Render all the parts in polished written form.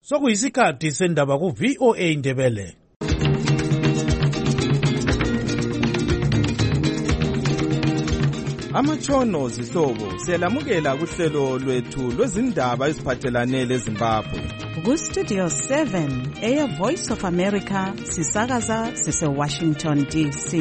Sokuyisikhathi sendaba ku VOA Indebele. Amatshono zihlobo siyalamukela kuhlelo lwethu lwezindaba eziphathelane leZimbabwe. Ku Studio 7 Air Voice of America sisakaza sise Washington DC.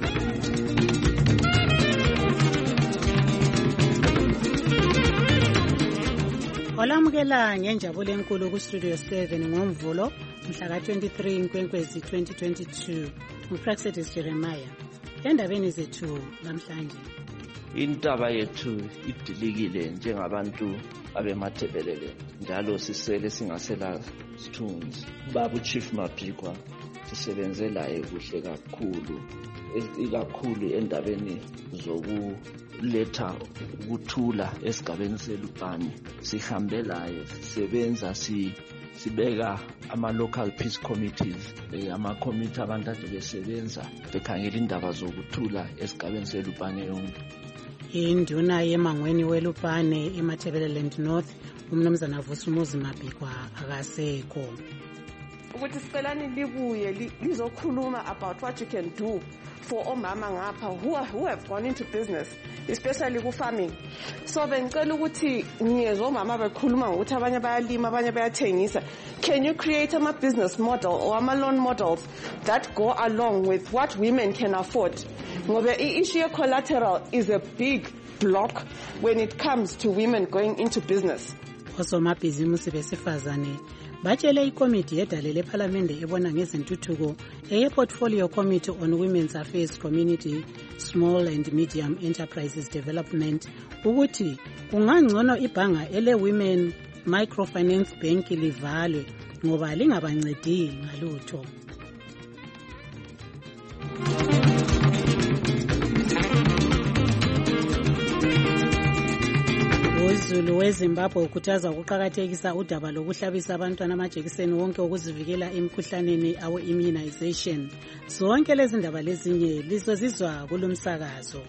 Olamukela ngenjabulo enkulu ku Studio 7 ngoMvulo mhla ka 23 Nkwenkwezi 2022. Upraxedis Jeremiah. Endabeni zethu namhlanje. Intaba yethu idilikile njengabantu abemathebelele njalo sisele singasela sithunzi. Baba Chief Mapikwa sisebenze laye kuhle kakhulu, ikakhulu endabeni zokuletha ukuthula esigabeni seLupane. Sihambe laye sisebenza sibeka ama-local peace committees, ama-committee abantu ade besebenza bekhangela indaba zokuthula esigabeni seLupane yonke. Induna yemangweni weLupane eMathebeleland North umnumzana Vusumuzi Mapikwa akasekho. Ukuthi sicelani libuye lizokhuluma about what you can do for omama ngapha who have gone into business, especially ku farming. So bengicela ukuthi ngiyezwa omama bekhuluma ngokuthi abanye bayalima abanye bayathengisa. Can you create a business model or ama loan models that go along with what women can afford? Ngoba i-issue of collateral is a big block when it comes to women going into business. Osomabhizimusi besifazane batshele ikomiti yedalele ePhalamende ebona ngezentuthuko eye-Portfolio Committee on Women's Affairs Community Small and Medium Enterprises Development ukuthi kungangcono ibhanga ele-Women Microfinance Bank livalwe ngoba lingabancedi ngalutho. UZulu weZimbabwe ukhuthaza ukuqakathekisa udaba lokuhlabisa abantwana amajekiseni wonke ukuzivikela emikhuhlaneni awe-immunization. Zonke lezi ndaba lezinye lizozizwa kulomsakazo.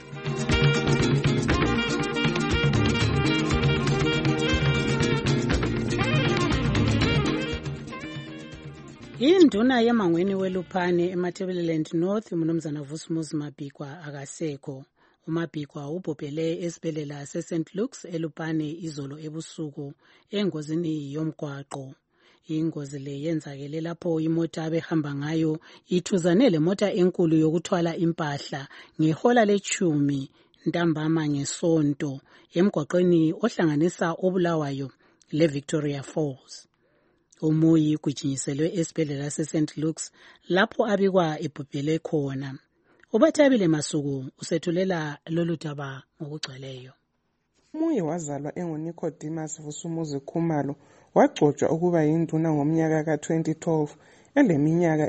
Induna yemangweni weLupane eMathebeleland North umnumzana Vusumuzi Mapikwa akasekho. uMapikwa ubhobhele esibhedlela seSt Luke's eLupane izolo ebusuku engozini yomgwaqo. Ingozi le yenzakele lapho imota abehamba ngayo ithuzane lemota enkulu yokuthwala impahla ngehola le-10 ntambama ngesonto emgwaqweni ohlanganisa oBulawayo leVictoria Falls. Umuyi kujinyiselwe esibhedlela seSt Luke's lapho abikwa ebhubhele khona. Ubathabile Masuku usethulela lolu daba ngokugcweleyo. Umuyi wazalwa enguNicodemus Vusumuzi Khumalo wagcotshwa ukuba yinduna ngomnyaka ka-2012 eleminyaka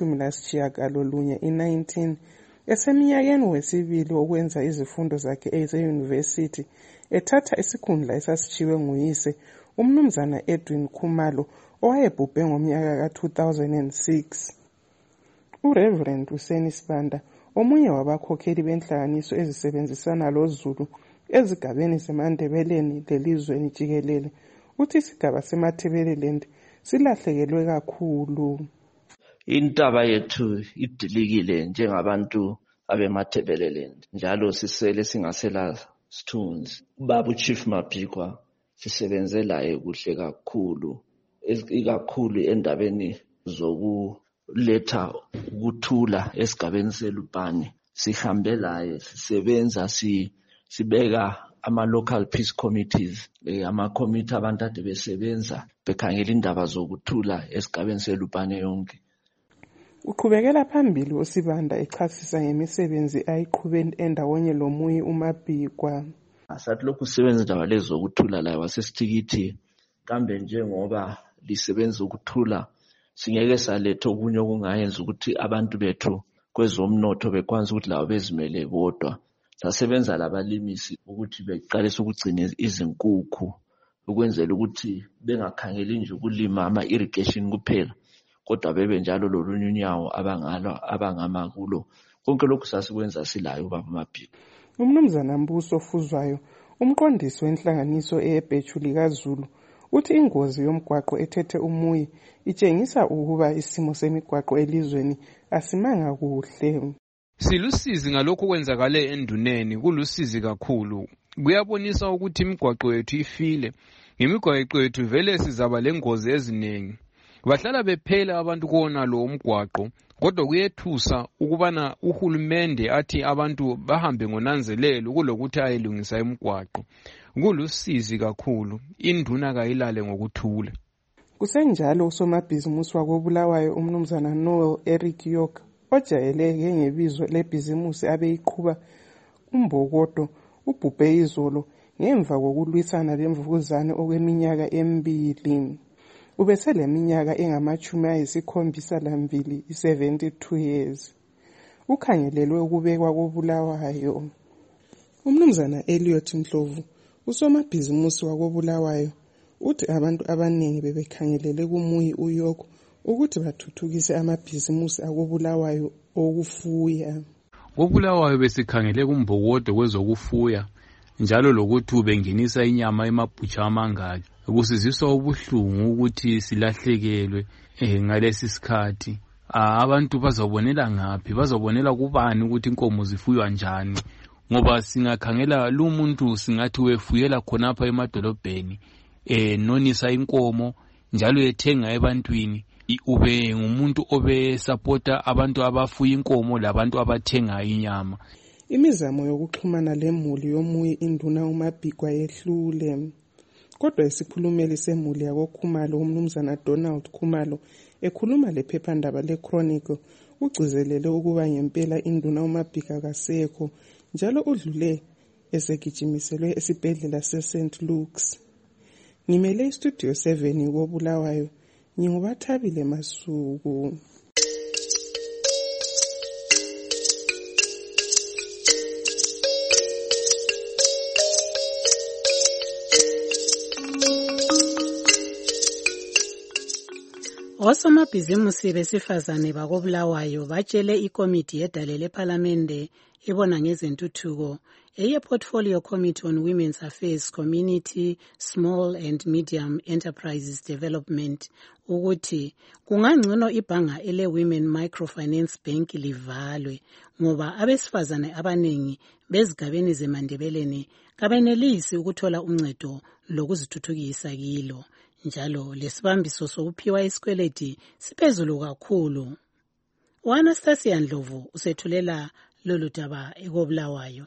eli-19 i-19 eseminyakeni wesibili okwenza izifundo zakhe eze-university ethatha isikhundla esasitshiwe nguyise umnumzana Edwin Khumalo owayebhubhe ngomnyaka ka-2006. uReverend Useni Sibanda omunye wabakhokheli benhlanganiso ezisebenzisana loZulu ezigabeni zeMandebeleni lelizweni jikelele uthi isigaba seMathebeleland silahlekelwe kakhulu. Intaba yethu idilikile njengabantu abemathebeleland njalo sisele singasela sithunzi. Baba Chief Mapikwa sisebenze laye kuhle kakhulu, ikakhulu endabeni zokuletha ukuthula esigabeni seLupane. Sihambe laye sisebenza sibeka ama-local peace committees, ama-committee abantu ade besebenza bekhangela indaba zokuthula esigabeni seLupane yonke. Uqhubekela phambili uSibanda echasisa ngemisebenzi ayiqhubeni endawonye lomuyi uMapikwa. Asathi lokhu sisebenza indaba lezi zokuthula laye wasesithikithi kambe njengoba lisebenza ukuthula singeke saletha okunye okungayenza ukuthi abantu bethu kwezomnotho bekwanisa ukuthi labo bezimele bodwa. Sasebenza labalimisi ukuthi beqalise ukugcina izinkukhu ukwenzela ukuthi bengakhangeli nje ukulima ama-irrigation kuphela kodwa bebe njalo lolunye unyawo abangama kulo. Konke lokhu sasikwenza silayo ubaba Mapikwa. Umnumzana Mbuso Fuzwayo umqondisi wenhlanganiso eyebhetshu likaZulu Uthi ingozi yomgwaqo ethethe uMuyi itshengisa ukuba isimo semigwaqo elizweni asimanga kuhle. Silusizi ngalokho kwenzakale enduneni, kulusizi kakhulu. Kuyabonisa ukuthi imigwaqo yethu ifile. Ngemigwaqo yethu vele sizaba lengozi eziningi. Bahlala bephela abantu kuwona lo umgwaqo, kodwa kuyethusa ukubana uhulumende athi abantu bahambe ngonanzelelo kulokuthi ayilungisa imigwaqo. Kulusizi kakhulu, induna kayilale ngokuthula. Kusenjalo usomabhizimusi wakobulawayo umnumzana Noel Eric York ojayeleke ngebizo lebhizimusi abeyiqhuba uMbokodo ubhubhe izolo ngemva kokulwisana lemvukuzane okweminyaka 2. Ubeseleminyaka engama-72, 72 years. Ukhangelelwe ukubekwa kobulawayo. Umnumzana Elliot Ndlovu usomabhizimusi wakobulawayo uthi abantu abaningi bebekhangelele kuMuyi uYoko ukuthi bathuthukise amabhizimusi akobulawayo okufuya. Kobulawayo besikhangele kuMbokodo kwezokufuya njalo lokuthi ubengenisa inyama emabhutsha amangaki. Kusiziswa ubuhlungu ukuthi silahlekelwe ngalesi sikhathi. Abantu bazobonela ngaphi? Bazobonela kubani ukuthi inkomo zifuywa njani? Ngoba singakhangela lo muntu singathi wefuyela khonapha emadolobheni nonisa inkomo njalo ethenga ebantwini. Ube ngumuntu obesupporta abantu abafuya inkomo labantu abathenga inyama. Imizamo yokuxhumana lemuli yoMuyi induna uMabhikwa yehlule. Kodwa isikhulumeli semuli yakoKhumalo umnumzana Donald Khumalo ekhuluma lephephandaba leChronicle ugcizelele ukuba ngempela induna uMabhika kasekho njalo udlule esegijimiselwe esibhedlela seSt Luke's. Ngimele istudio 7 kobulawayo ngingubathabile Masuku. Osomabhizimusi besifazane bakobulawayo batshele ikomiti yedale lePhalamende ebona ngezentuthuko eye-Portfolio Committee on Women's Affairs, Community, Small and Medium Enterprises Development ukuthi kungangcono ibhanga ele-Women Microfinance Bank livalwe ngoba abesifazane abaningi bezigabeni zeMandebeleni kabenelisi ukuthola uncedo lokuzithuthukisa kilo. Njalo lesibambiso sokuphiwa isikweleti siphezulu kakhulu. U-Anastasia Ndlovu usethulela lolu daba ekobulawayo.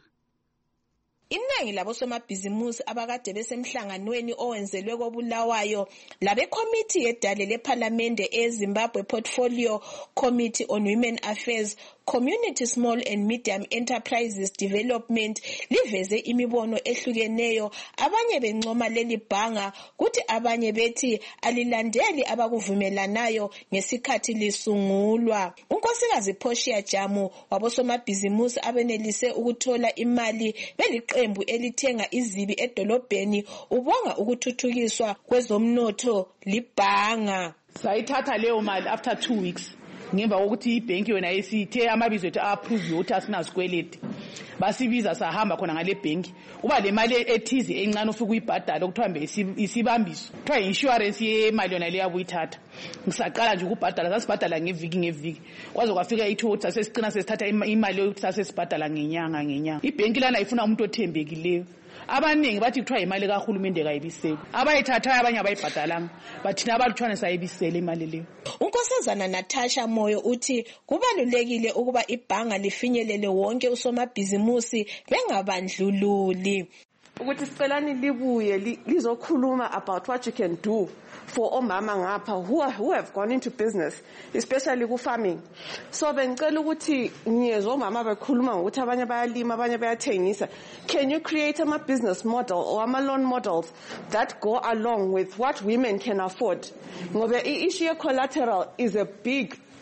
Iningi labosomabhizimusi abakade besemhlanganweni owenzelwe kobulawayo labekomiti yedale lePhalamende eZimbabwe Portfolio Committee on Women Affairs, Community, Small and Medium Enterprises Development liveze imibono ehlukeneyo. Abanye bencoma leli bhanga kuthi abanye bethi alilandeli abakuvumelanayo ngesikhathi lisungulwa. Unkosikazi Portia Jamu wabosomabhizimusi abenelise ukuthola imali beliqembu elithenga izibi edolobheni ubonga ukuthuthukiswa kwezomnotho libhanga. Sayithatha leyo mali after 2 weeks. Ngemva kokuthi ibhenki yona isithe amabizo ethu approve ukuthi asinazikweleti basibiza sahamba khona ngale bhenki uba le mali ethize encane ufika uyibhadala okuthiwa mbe isibambiso kuthiwa insurance yemali yona le yabuyithatha ngisaqala nje ukubhadala sasibhadala ngeviki kwaze kwafika ithuthi sasesicina sesithatha imali yokuthi sasesibhadala ngenyanga ibhenki lana ifuna umuntu othembekileyo. Abaningi bathi kuthiwa imali kahulumende kayibiseli abayithathayo abanye abayibhadalanga bathina abalutshwane sayibisele imali leyo. Unkosazana Natasha Moyo uthi kubalulekile ukuba ibhanga lifinyelele wonke usomabhizimusi bengabandlululi. Ukuthi sicelani libuye lizokhuluma about what you can do for omama ngapha who have gone into business, especially ku farming. So bengicela ukuthi ngiyezwe omama bekhuluma ngokuthi abanye bayalima abanye bayathengisa. Can you create a business model or a loan models that go along with what women can afford? Ngoba i-issue ye collateral is a big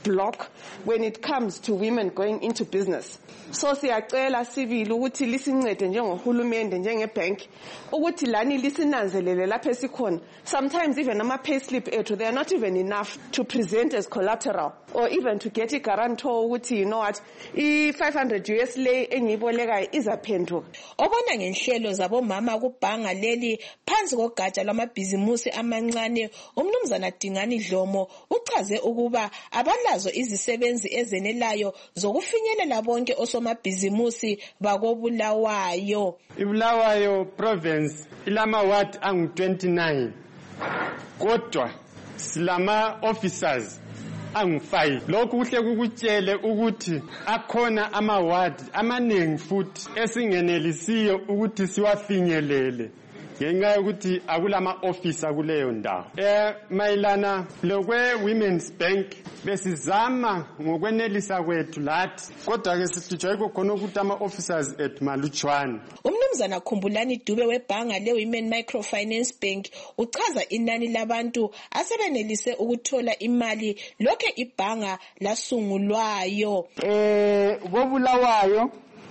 block when it comes to women going into business. So siyacela sivile ukuthi lisincede njengohulumende njengebank ukuthi lani lisinanzelele lapha esikhona. Sometimes even ama payslip ethu they are not even enough to present as collateral or even to get a guarantor ukuthi you know what i500 US lay engiyibolekayo izaphenduka. Obona ngenhlelo zabomama kubhanga leli phansi kogatsha lwamabhizimusi amancane umnumzana Dingani Dlomo uchaze ukuba abalazo izisebenzi ezenelayo zokufinyelela bonke osomabhizimusi bakobulawayo. iBulawayo province ilama ward angu-29 kodwa silama officers angu-5. Lokhu kuhle kukutshele ukuthi akhona ama-ward amaningi futhi esingenelisiyo ukuthi siwafinyelele ngenxa yokuthi akulama officer kuleyo ndawo. Mayelana lokwe Women's Bank besizama ngokwenelisa kwethu lathi kodwa ke sijayeko khona ukuthi ama officers ethu malutshwana. Umnumzana Khumbulani Dube webhanga leWomen Microfinance Bank uchaza inani labantu asebenelise ukuthola imali lokho ibhanga lasungulwayo. Kobulawayo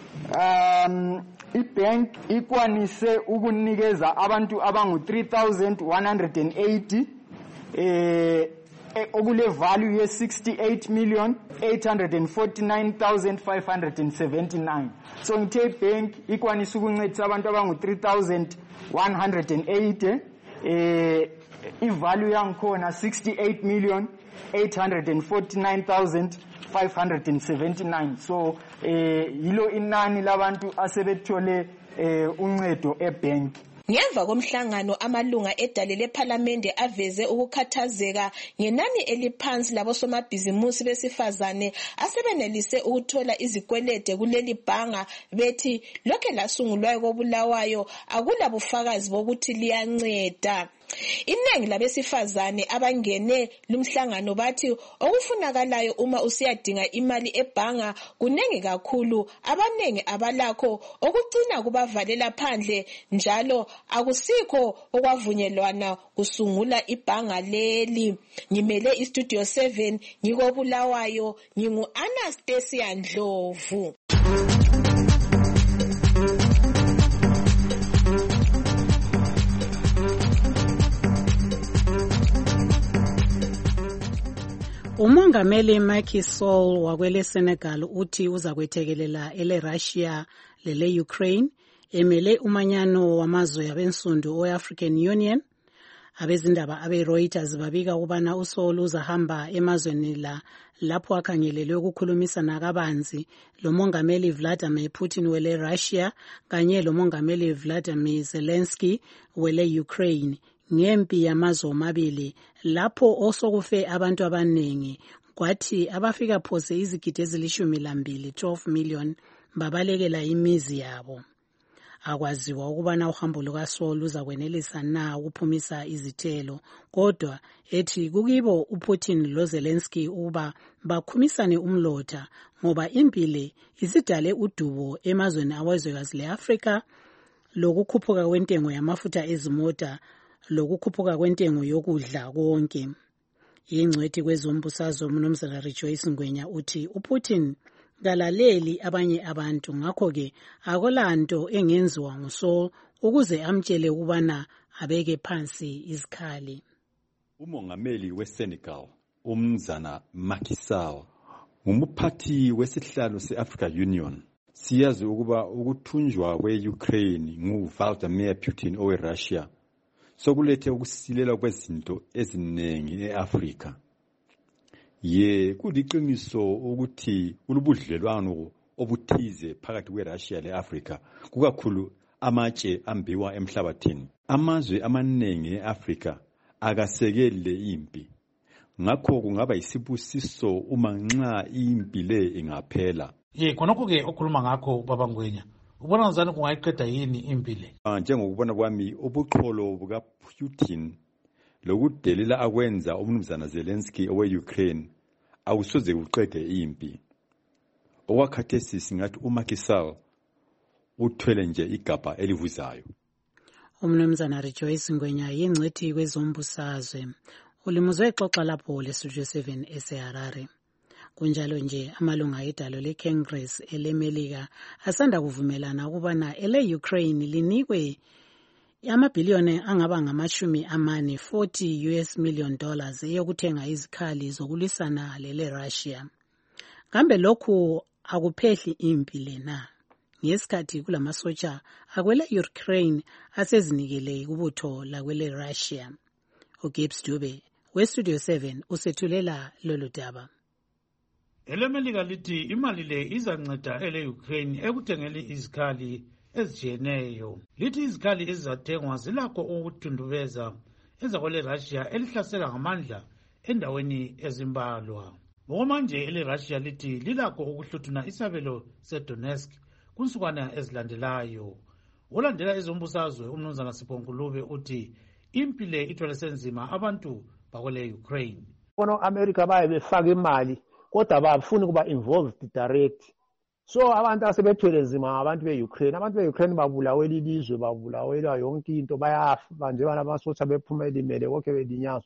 ibank ikwanise ukunikeza abantu abangu 3180 okule value ye 68,849,579. So ngithe bank ikwanise ukuncedisa abantu abangu 3180 ivalue yangikhona 68,849,579. So yilo inani labantu asebethole uncedo ebank. Ngemva komhlangano amalunga edale lePhalamende aveze ukukhathazeka ngenani eliphansi labosomabhizimusi besifazane asebenelise ukuthola izikwelede kuleli bhanga bethi lokho lasungulwayo kobulawayo akulabufakazi bokuthi liyanceda. Inengi labesifazane abangene lumhlangano bathi okufunakalayo uma usiyadinga imali ebhanga kunengi kakhulu, abanengi abalakho okucina kubavalela phandle njalo akusikho okwavunyelwana kusungula ibhanga leli. Ngimele istudio 7 ngikobulawayo ngingu Anastasia Ndlovu. Umongameli Macky Sall wakwele Senegal uthi uzakwethekelela ele Russia lele Ukraine emele umanyano wamazwe abensundu oAfrican Union. Abezindaba abe Reuters babika ukubana uSall uzahamba emazweni lapho akhangelelwe ukukhulumisana kabanzi lomongameli Vladimir Putin wele Russia kanye lomongameli Vladimir Zelensky wele Ukraine ngempi yamazwe omabili lapho osokufe abantu abanengi kwathi abafika phose izigidi ezilishumi 12 million babalekela imizi yabo. Akwaziwa ukubana uhambo lukaSall uzakwenelisa na ukuphumisa izithelo, kodwa ethi kukibo uPutin loZelensky uba bakhumisane umlotha ngoba impile isidale udubo emazweni awezwekazi leAfrika lokukhuphuka kwentengo yamafutha ezimota lokukhuphuka kwentengo yokudla konke. Ingcwethi kwezombusazwe uMnumzana Rejoice Ngwenya uthi uPutin kalaleli abanye abantu ngakho ke akolanto engenziwa nguSall ukuze amtshele ukubana abeke phansi izikhali. Umongameli weSenegal uMnumzana Macky Sall ngumphathi wesihlalo seAfrica Union. Siyazi ukuba ukuthunjwa kweUkraine nguVladimir Putin oweRussia sokulethe ukusilela kwezinto eziningi eAfrika. Kuliqiniso ukuthi ulubudlelwano obuthize phakathi kweRussia leAfrika kukakhulu amatshe ambiwa emhlabathini. Amazwe amaningi eAfrika akasekele impi. Ngakho kungaba isibusiso uma nxa impi le ingaphela. Khonokho ke okhuluma ngakho baba Ngwenya. Ubona ngani kungayiqeda yini impi le? Njengokubona kwami ubuqholo bukaPutin lokudelela akwenza uMnumzana Zelensky oweUkraine awusoze uqede impi. Okwakhathesi singathi uMacky Sall uthwele nje igabha elivuzayo. Umnumzana Rejoice Ngwenya yingcwethi kwezombusazwe. Ulimuzwe xoxa lapho leStudio 7 eseHarare. Kunjalo nje amalunga edalo leCongress elemelika asanda kuvumelana ukubana ele-Ukraine linikwe amabhiliyoni angaba ngamashumi amane $40 million eyokuthenga izikhali zokulwisana lele-Russia. Kambe lokhu akuphehli impi lena ngesikhathi kulamasotsha akwele-Ukraine asezinikele kubutho lakwele-Russia. uGibbs Dube weStudio 7 usethulela lolu daba. Elemelika lithi imali le izanceda ele-Ukraine ekuthengeni izikhali ezijiyeneyo. Lithi izikhali ezizathengwa zilakho ukuthundubeza ezakwele-Russia elihlasela ngamandla endaweni ezimbalwa. Ngokomanje ele-Russia lithi lilakho ukuhluthuna isabelo seDonetsk kunsukwana ezilandelayo. Olandela ezombusazwe umnumzana Sipho Ngulube uthi impi le ithwele senzima abantu bakwele-Ukraine. America baye befaka imali kodwa bafuna ukuba involved direct. So abantu asebethwele nzima abantu be-Ukraine. Abantu be-Ukraine babulawela ilizwe, babulawela yonke into, bayafa nje banamasosha bephuma elimele konke belinyazwa.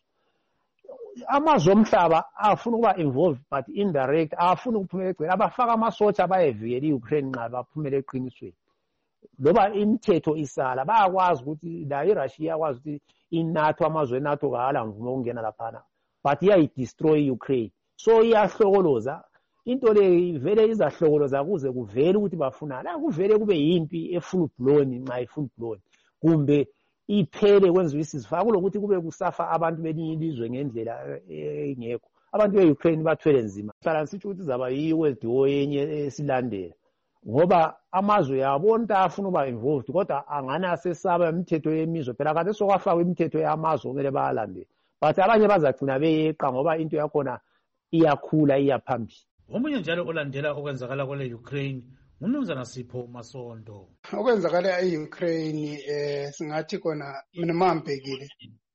Amazwe omhlaba afuna ukuba involved but indirect, afuna ukuphumela egcina, abafaka amasotsha bayevikela i-Ukraine nxa baphumela eqinisweni. Loba imithetho isala bayakwazi ukuthi la iRussia iyakwazi ukuthi iNATO, amazwe eNATO kahala mvumo ukungena laphana, but iyayidestroy iUkraine. So iyahlokoloza into le, vele izahlokoloza kuze kuvele ukuthi bafuna la, kuvele kube yimpi efull blown nxa ifull blown, kumbe iphele kwenziwe isizifaka lokuthi kube kusafa abantu belinye ilizwe ngendlela engekho. Abantu be-Ukraine bathwele nzima. Hlala sithi ukuthi zaba yi-World War yenye esilandela ngoba amazwe yabona afuna ukuba involved kodwa angani asesaba imithetho yemizwe. Phela kade sokwafakwa imithetho yamazwe kumele bayalandela, but abanye bazagcina beyeqa ngoba into yakhona iyakhula iyaphambili. Omunye njalo olandela okwenzakala kwele-Ukraine ngumnumzana Sipho Masondo. Okwenzakala e-Ukraine singathi kona mina mambekile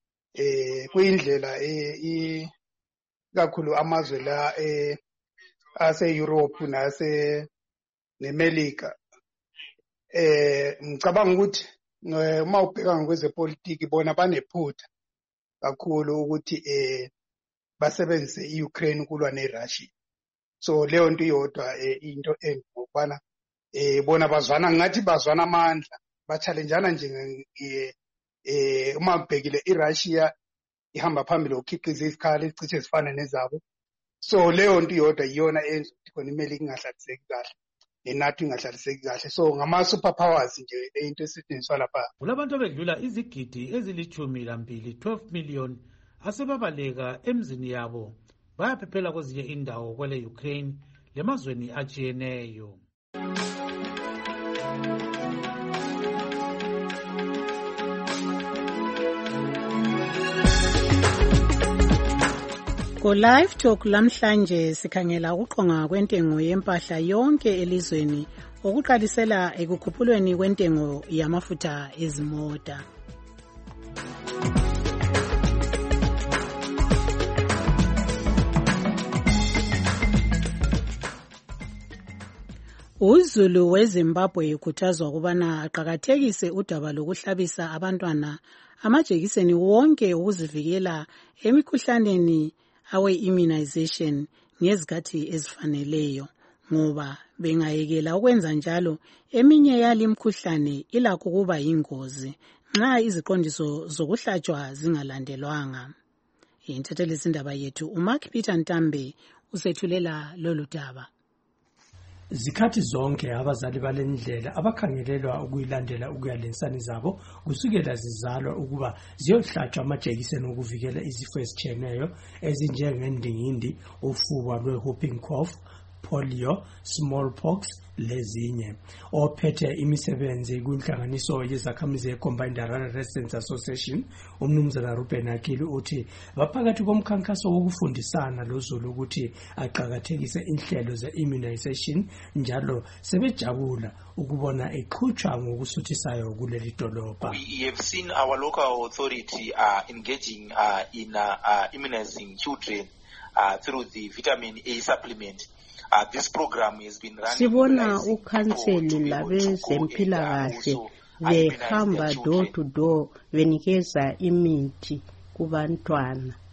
kuyindlela kakhulu amazwe la ase-Europe nemelika ngicabanga ukuthi uma ubheka ngokwezepolitiki bona banephutha kakhulu ukuthi basebenzise i-Ukraine kulwa neRussia. So leyo nto iyodwa into engokubana bona bazwana ngathi bazwana amandla, ba-challengeana nje uma ubhekile iRussia ihamba phambili ukukhiqiza izikhali ezicishe zifana nezabo. So leyo nto iyodwa iyona enza ukuthi khona imelika ingahlaliseki kahle, neNATO ingahlaliseki kahle. So ngama-superpowers nje into esetshenziswa lapha. Kulabantu abedlula izigidi ezili-12 million asebabaleka emzini yabo bayaphephela kwezinye indawo kwele-Ukraine lemazweni ajiyeneyo. Ku-Live Talk lamhlanje sikhangela ukuqonga kwentengo yempahla yonke elizweni okuqalisela ekukhuphulweni kwentengo yamafutha ezimota. uZulu weZimbabwe ukhuthazwa ukubana aqakathekise udaba lokuhlabisa abantwana amajekiseni wonke ukuzivikela emikhuhlaneni awe-immunization ngezikhathi ezifaneleyo, ngoba bengayekela ukwenza njalo eminye yali imikhuhlane ilakho kuba yingozi nxa iziqondiso zokuhlatshwa zingalandelwanga. Inthethelizindaba yethu uMark Peter Ntambe usethulela lolu daba. Zikhathi zonke abazali balendlela abakhangelelwa ukuyilandela ukuyalensani zabo kusukela zizalwa ukuba ziyohlatshwa amajekiseni okuvikela izifo ezitshiyeneyo ezinjengendingindi, ufuba lwe-whooping cough, polio, smallpox lezinye. Ophethe imisebenzi kunhlanganiso yezakhamizi ye-Combined Rural Residents Association umnumzana Ruben Akili uthi baphakathi komkhankaso wokufundisana loZulu ukuthi aqakathekise inhlelo ze-immunization njalo sebejabula ukubona eqhutshwa ngokusuthisayo kuleli dolobha. We have seen our local authority engaging in immunizing children through the vitamin A supplement. This program has been running. Sibona ukhanseli labezempilakahle behamba door to door benikeza imithi kubantwana.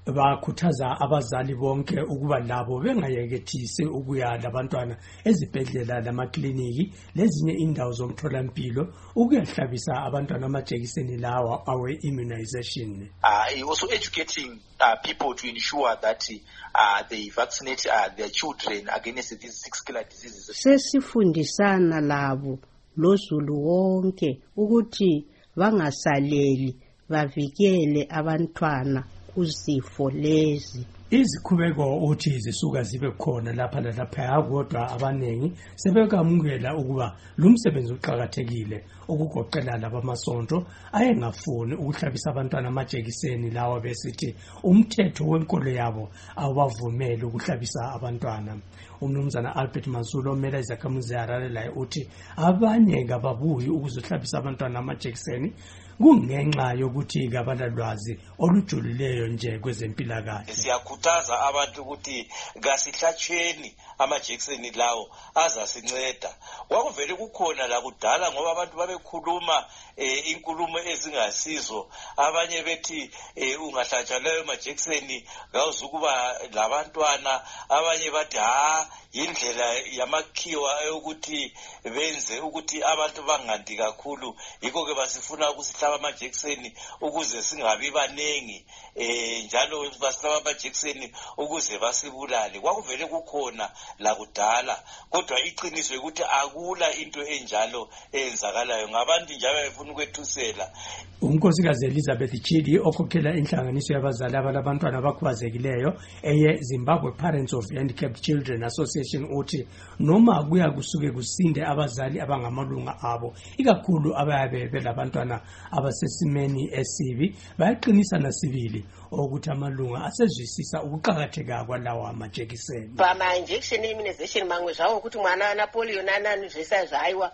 bakhuthaza abazali bonke ukuba labo bengayekethisi ukuya labantwana ezibhedlela lamakliniki lezinye indawo zomtholampilo ukuyahlabisa abantwana amajekiseni lawa awe-immunization. Also educating people to ensure that they vaccinate their children against these 6 killer diseases. Sesifundisana labo lozulu wonke ukuthi bangasaleli bavikele abantwana kuzifo lezi. Izikhubeko uthi zisuka zibe khona lapha lalapha kodwa abanengi sebekamukela ukuba lumsebenzi uqhakathekile ukugoqela labamasonto ayengafuni ukuhlabisa abantwana amajekiseni lawa besithi umthetho wenkolo yabo awabavumeli ukuhlabisa abantwana. Umnumzana Albert Mazulo omela izakhamuzi eHarare laye uthi abanye ngababuyi ukuzohlabisa abantwana amajekiseni kungenxa yokuthi kabalalwazi olujulileyo nje kwezempilakahle. Siyakhuthaza abantu ukuthi kasihlatshweni amajekiseni lawo azasinceda. Kwakuvele kukhona la kudala ngoba abantu babekhuluma inkulumo ezingasizo. Abanye bethi ungahlatshwa layo majekiseni kawuzukuba labantwana. Abanye bathi indlela yamakhiwa ukuthi benze ukuthi abantu bangandi kakhulu. Yikho ke basifuna ukusihlaba amajekiseni ukuze singabi banengi njalo basihlaba amajekiseni ukuze basibulale. Kwakuvele kukhona la kudala kodwa iqiniso ukuthi akula into enjalo eyenzakalayo ngabantu njalo befuna ukwethusela. Unkosikazi Elizabeth Chidi okhokhela inhlanganiso yabazali abalabantwana abakhubazekileyo eye-Zimbabwe Parents of Handicapped Children Association uthi noma kuya kusuke kusinde abazali abangamalunga abo ikakhulu abayabe belabantwana abasesimeni esibi bayaqinisa nasibili ukuthi amalunga asezwisisa ukuqhakatheka kwalawa amajekiseni. Ama-injection immunization mangwe zvawo ukuthi mwana ana polio nanani zvese zvaiwa.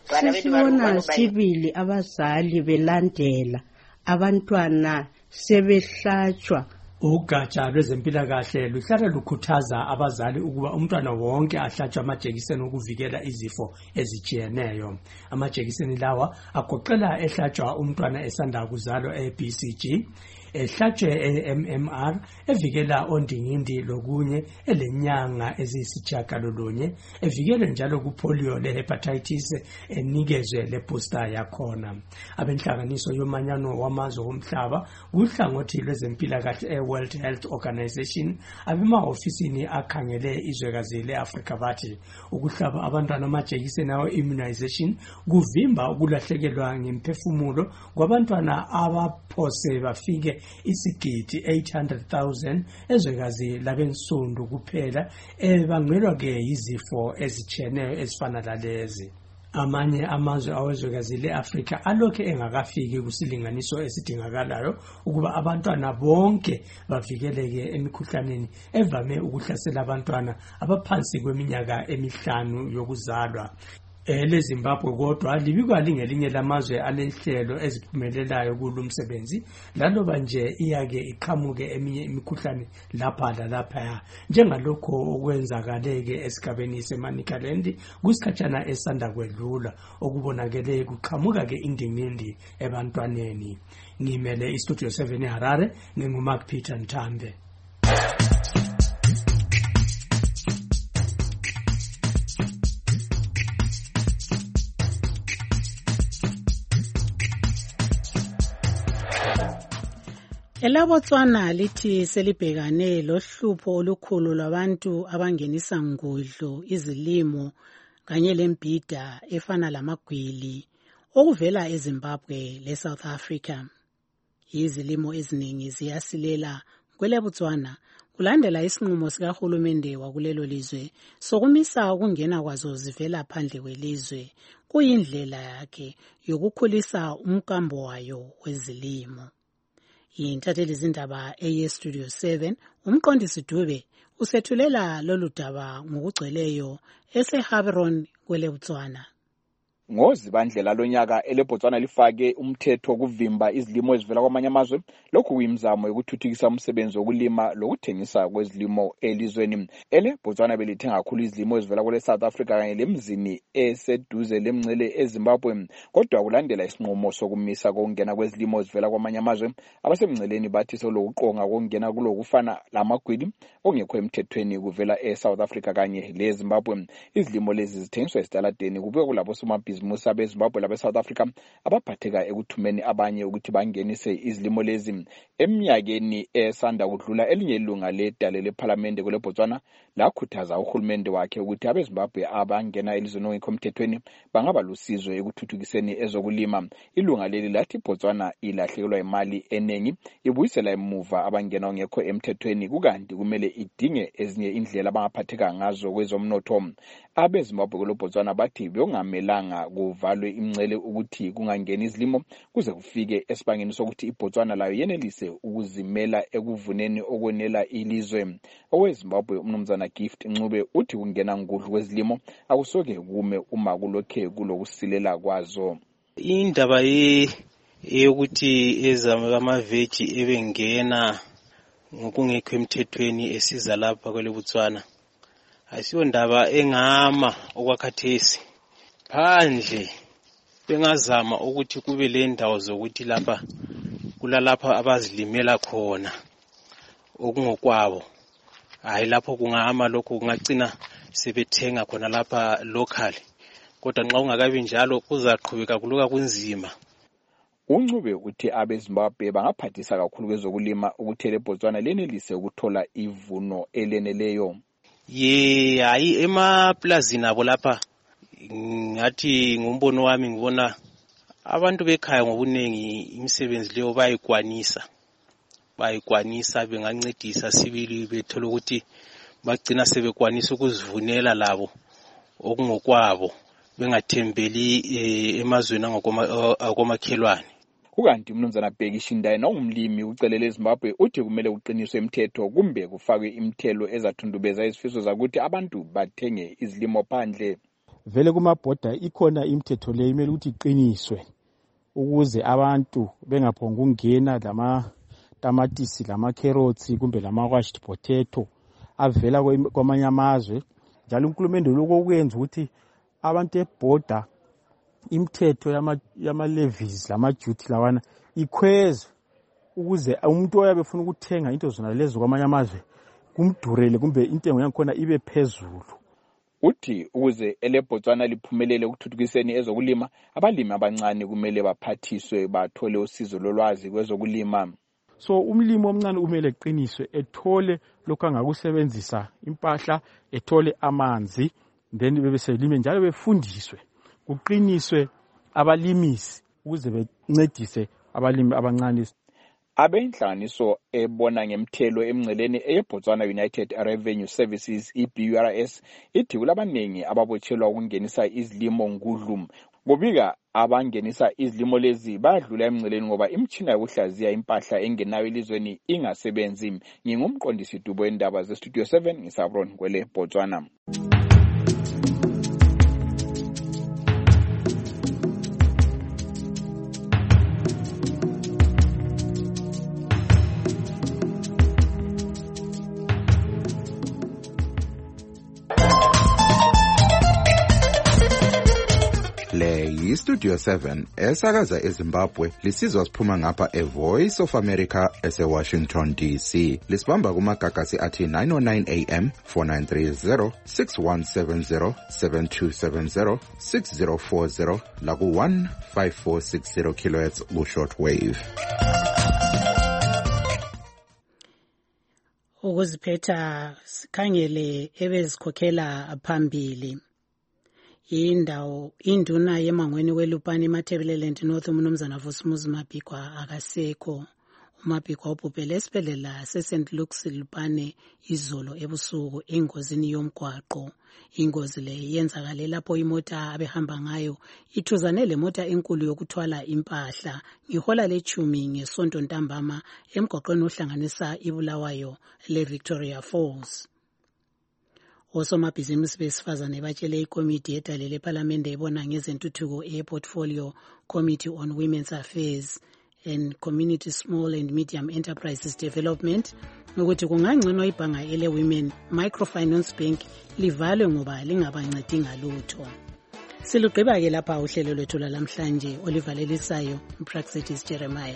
Sesibona sibili abazali belandela abantwana sebehlatshwa. Ugatsha lwezempilakahle luhlala lukhuthaza abazali ukuba umntwana wonke ahlatshwe amajekiseni ukuvikela izifo ezijiyeneyo. Amajekiseni lawa agoqela ehlatshwa umntwana esanda kuzalwa e-BCG, ehlatshwe e-MMR evikela ondingindi lokunye elenyanga eziyisitshiyagalolunye, evikele njalo kupolio le-hepatitis enikezwe le-booster yakhona. Abenhlanganiso yomanyano wamazwe omhlaba kuhlangothi lwezempilakahle e-World Health Organization abemahofisini akhangele izwekazi le-Afrika bathi ukuhlaba abantwana amajekiseni awe-immunization kuvimba ukulahlekelwa ngemphefumulo kwabantwana abaphose bafike isigidi 800,000 ezwekazi labensundu kuphela ebangelwa ke izifo ezicheneyo ezifana lalezi. Amanye amazwe awezwekazi le-Afrika alokhe engakafiki kusilinganiso esidingakalayo ukuba abantwana bonke bavikeleke emikhuhlaneni evame ukuhlasela abantwana abaphansi kweminyaka 5 yokuzalwa. LeZimbabwe kodwa libikwa lingelinye lamazwe alenhlelo eziphumelelayo kulumsebenzi laloba nje iyake iqhamuke eminye imikhuhlane lapha lalapha njengalokho okwenzakaleke esigabeni seManicaland kusikhatshana esanda kwedlula okubonakele kuqhamuka ke indingindi ebantwaneni. Ngimele iStudio 7 eHarare nginguMark Peter Nthambe. ElaBotswana lithi selibhekane lohlupho olukhulu lwabantu abangenisa ngudlu izilimo kanye lembida efana lamagwili okuvela eZimbabwe leSouth Africa. Izilimo eziningi ziyasilela kweleBotswana kulandela isinqumo sikahulumende wakulelo lizwe sokumisa ukungena kwazo zivela phandle kwelizwe kuyindlela yakhe yokukhulisa umkambo wayo wezilimo. Intatheli zindaba eye-Studio 7 umqondisi Dube usethulela lolu daba ngokugcweleyo eseHaberon kweleBotswana. ngozibandlela lonyaka eleBotswana lifake umthetho wokuvimba izilimo ezivela kwamanye amazwe. Lokhu kuyimizamo yokuthuthukisa umsebenzi wokulima lokuthengisa kwezilimo elizweni. Botswana belithenga kakhulu izilimo ezivela kwele South Africa kanye lemzini eseduze lemngcele eZimbabwe. Kodwa kulandela isinqumo sokumisa kokungena kwezilimo ezivela kwamanye amazwe, abasemngceleni bathi solokuqonga kokungena kulokufana lamagwili ongekho emthethweni kuvela eSouth Africa kanye leZimbabwe. Izilimo lezi zithengiswa esitaladeni kube kulabo somabhizimusi abeZimbabwe labeSouth Africa abaphatheka ekuthumeni abanye ukuthi bangenise izilimo lezi. Eminyakeni esanda kudlula elinye ilunga ledale lePhalamende kule Botswana lakhuthaza uhulumende wakhe ukuthi abeZimbabwe abangena elizweni ongekho emthethweni bangaba lusizo ekuthuthukiseni ezokulima. Ilunga leli lathi Botswana ilahlekelwa imali eningi ibuyisela emuva abangena ongekho emthethweni kukanti kumele idinge ezinye indlela abangaphatheka ngazo kwezomnotho. AbeZimbabwe kule Botswana bathi beyongamelanga kuvalwe imngcele ukuthi kungangeni izilimo kuze kufike esibangeni sokuthi iBotswana layo yenelise ukuzimela ekuvuneni okwenela ilizwe. OweZimbabwe umnumzana Gift Ncube uthi kungena ngudlu kwezilimo akusoke kume uma kulokhe kulokusilela kwazo. Indaba yokuthi ezamaveji ebengena ngokungekho emthethweni esiza lapha kwele Botswana ayisiyo ndaba engama okwakhathesi. Phandle bengazama ukuthi kube le ndawo zokuthi lapha kulalapha abazilimela khona okungokwabo. Hayi lapho kungama lokho kungagcina sebethenga khona lapha local. Kodwa nxa ungakabi njalo kuzaqhubeka kuluka kunzima. Uncube uthi abeZimbabwe bangaphathisa kakhulu kwezokulima ukuthi leBotswana lenelise ukuthola ivuno eleneleyo. Hayi emaplazini abo lapha ngathi ngumbono wami ngibona abantu bekhaya ngobunengi imisebenzi leyo bayikwanisa bengancedisa sibili bethola ukuthi bagcina sebekwanisa ukuzivunela labo okungokwabo bengathembeli emazweni akomakhelwane. Kukanti umnumzana Bheki Shindayi ongumlimi ucelele eZimbabwe uthi kumele kuqiniswe imithetho kumbe kufakwe imithelo ezathundubeza izifiso zakuthi abantu bathenge izilimo phandle. Vele kumabhoda ikhona imithetho leyo imele ukuthi iqiniswe ukuze abantu bengaphonga ukungena lama-tamatisi lama-carrots kumbe lama-washed potato avela kwamanye amazwe. Njalo uNkulunkulu lokho ukwenza ukuthi abantu ebhoda imithetho yama-levies lama-duty lawana ikhwezwe ukuze umuntu oyabe efuna ukuthenga into zona lezo kwamanye amazwe kumdurele kumbe intengo yakhona ibe phezulu. Uthi ukuze eleBotswana liphumelele ukuthuthukiseni ezokulima, abalimi abancane kumele baphathiswe bathole usizo lolwazi kwezokulima. So umlimi omncane umele eqiniswe ethole lokho angakusebenzisa impahla, ethole amanzi, then bebeselime njalo befundiswe kuqiniswe abalimisi ukuze bencedise abalimi abancane. Abenhlanganiso ebona ngemthelo emngceleni eyeBotswana United Revenue Services EBURS ithi kulabaningi ababotshelwa ukungenisa izilimo ngudlu. Ngobika abangenisa izilimo lezi badlula emngceleni ngoba imtshina yokuhlaziya impahla engenayo elizweni ingasebenzi. Ngingumqondisi Dubo endaba zeStudio 7 ngisabron kwele Botswana. Studio 7 esakaza eZimbabwe lisizwa siphuma ngapha eVoice of America eseWashington DC. Lisibamba kumagagasi athi 909 AM 4930 6170 7270 6040 laku 15460 kHz ku shortwave. Ukuziphetha sikhangele ebezikhokhela phambili. Induna yemangweni weLupane eMatabeleland North umnumzana Vusumuzi Mabhikwa akasekho. uMabhikwa ubhubhele esibhedlela seSt Luke's Lupane izolo ebusuku engozini yomgwaqo. Ingozi le yenzakale lapho imota abehamba ngayo ithuzane lemota enkulu yokuthwala impahla ngehola lechumi ngesonto ntambama emgwaqweni ohlanganisa iBulawayo leVictoria Falls. Osomabhizinisi besifazane batshele ikomiti edale lephalamende ebona ngezentuthuko e-Portfolio Committee on Women's Affairs and Community Small and Medium Enterprises Development ukuthi kungangcono ibhanga ele-Women Microfinance Bank livalwe ngoba lingabancedi ngalutho. Silugqiba-ke lapha uhlelo lwethu lwalamhlanje olivalelisayo uPraxitis Jeremiah.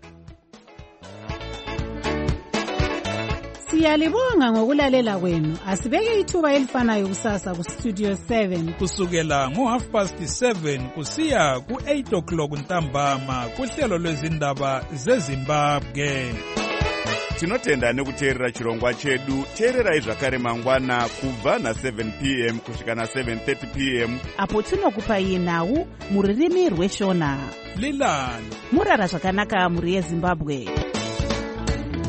Siyalibonga ngokulalela kwenu. Asibeke ithuba elifanayo kusasa ku Studio 7 kusukela ngo7:30 kusiya ku8:00 ntambama kuhlelo lwezindaba zeZimbabwe. Tinotenda nekuteerera chirongwa chedu. Teererai zvakare mangwana kubva na7 p.m. kusvika na7:30 p.m. apo tinokupai nhau muririmi rweshona. Lilani murara zvakanaka muri yeZimbabwe.